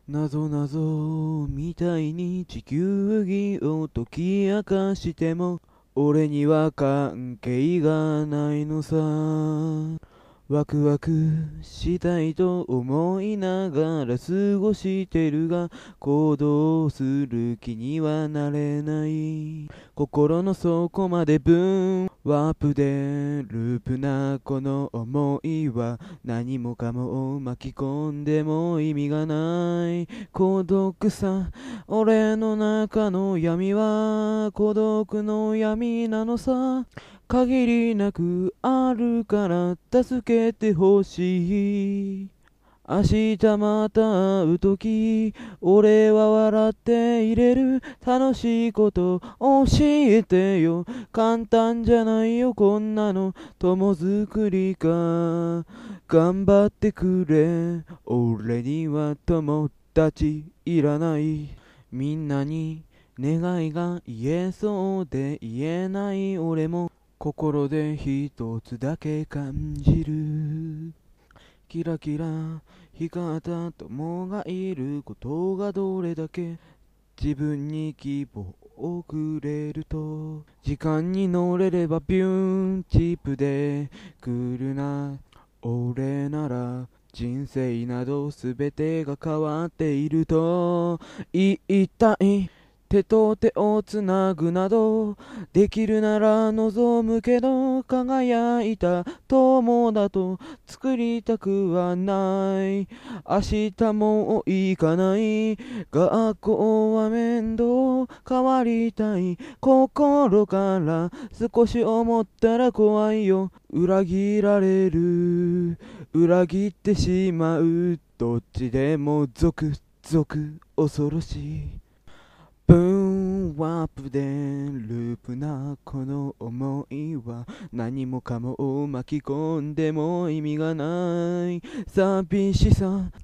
なぞなぞみたいに地球儀を解き明かしても俺には関係がないのさ。ワクワクしたいと思いながら過ごしてるが行動する気にはなれない。心の底までブーンワープでループなこの想いは何もかもを巻き込んでも意味がない孤独さ。俺の中の闇は孤独の闇なのさ。限りなくあるから助けてほしい。明日また会うとき俺は笑っていれる。楽しいこと教えてよ。簡単じゃないよこんなの友作りか。頑張ってくれ。俺には友達いらない。みんなに願いが言えそうで言えない俺も心で一つだけ感じる。キラキラ光った友がいることがどれだけ自分に希望をくれると。時間に乗れればビューンチップで来るな。俺なら人生などすべてが変わっていると言いたい。手と手をつなぐなどできるなら望むけど輝いた友だと作りたくはない。明日も行かない学校は面倒変わりたい心から少し思ったら怖いよ。裏切られる裏切ってしまうどっちでも続々恐ろしい。ブーンワープでループなこの想いは何もかもを巻き込んでも意味がない寂しさ。